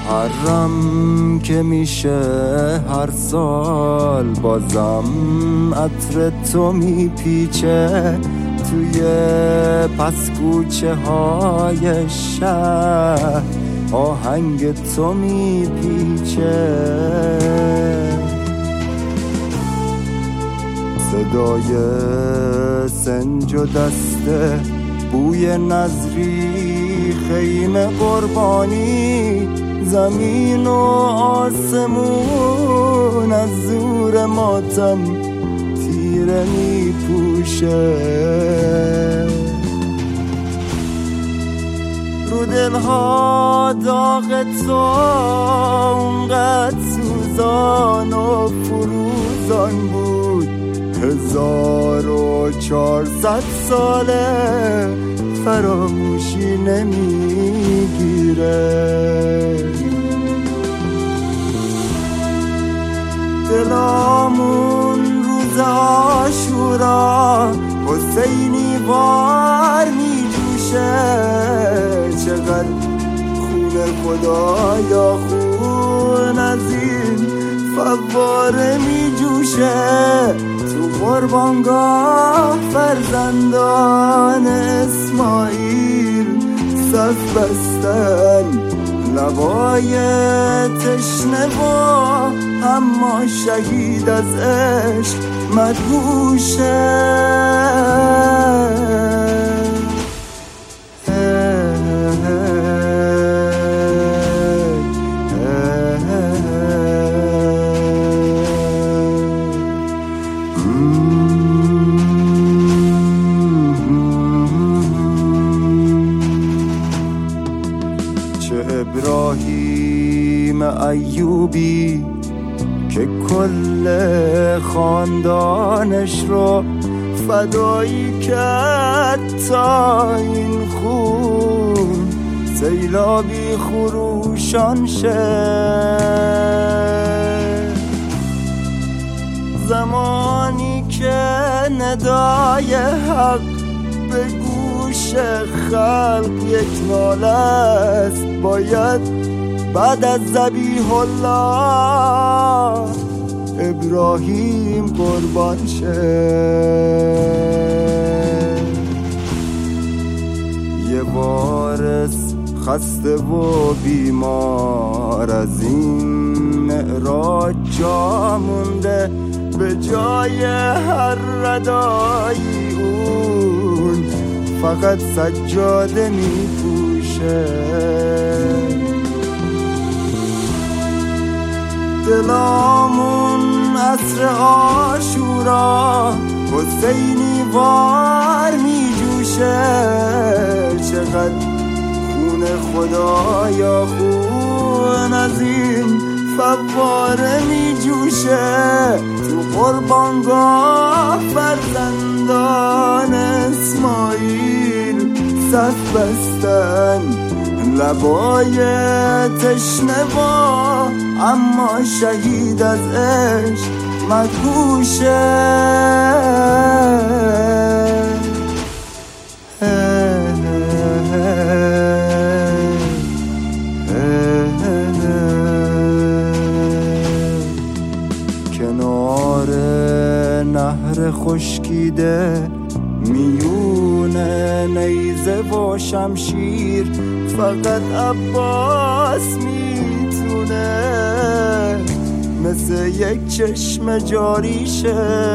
محرم که میشه هر سال بازم عطر تو میپیچه توی پس کوچه های شهر، آهنگ تو میپیچه، صدای سنج و دسته، بوی نظری، خیمه قربانی، زمین و آسمون از زور ماتم تیره میپوشه، رو دلها داغ تو اونقدر سوزان و فروزان بود، 1400 ساله فراموشی نمیگیره. دلامون روز عاشورا حسینی وار میجوشه، چقدر خون خدایا خون از این فواره میجوشه، تو قربانگاه فرزندان اسماعیل صف بستن، لبای تشنه و اما شهید از عشق مدهوشه. چه ابراهیم ایوبی که کل خاندانش رو فدایی کرد تا این خون سیلابی خروشان شه. زمانی که ندای حق به گوش خلق یک ناله است، باید بعد از ذبیح الله ابراهیم قربان شه. یه وارث خسته و بیمار از این معراج جا مونده، به جای هر ردایی اون فقط سجاده میپوشه. دلامون عصر عاشورا حسینی وار میجوشه، چقدر خون خدایا خون از این فواره میجوشه، تو قربانگاه فرزندان اسماعیل صف بستن، لبای تشنه و اما شهید از عشق مدهوشه. کنار نهر خشکیده میون نیزه و شمشیر، فقط عباس میتونه مثل یک چشم جاری شه.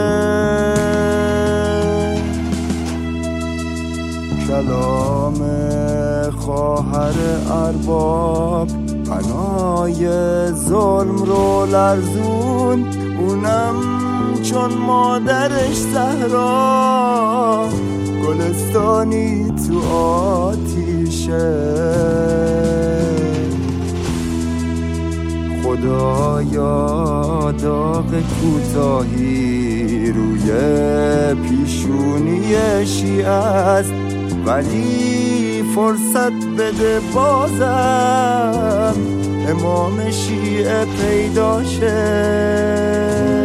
کلام خواهر ارباب پنای ظلم رو لرزون، اونم چون مادرش زهرا گلستانی تو آتیشه. خدایا داغ کوتاهی روی پیشونی شیعه است، ولی فرصت بده بازم امام شیعه پیدا شه.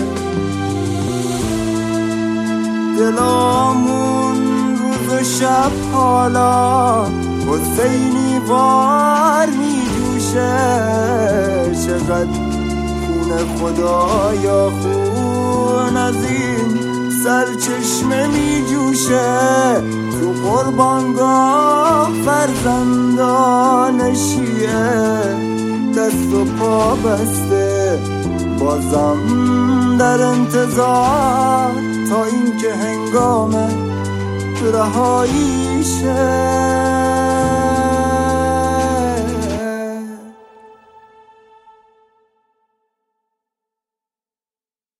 دلامون روز و شب حالا حسینی وار میجوشه، میشه، چقدر خون خدایا خون از این سرچشمه میجوشه. تو قربانگاه فرزندان شیعه دست و پا بسته، بازم در انتظار تا اینکه هنگام رهاییشه.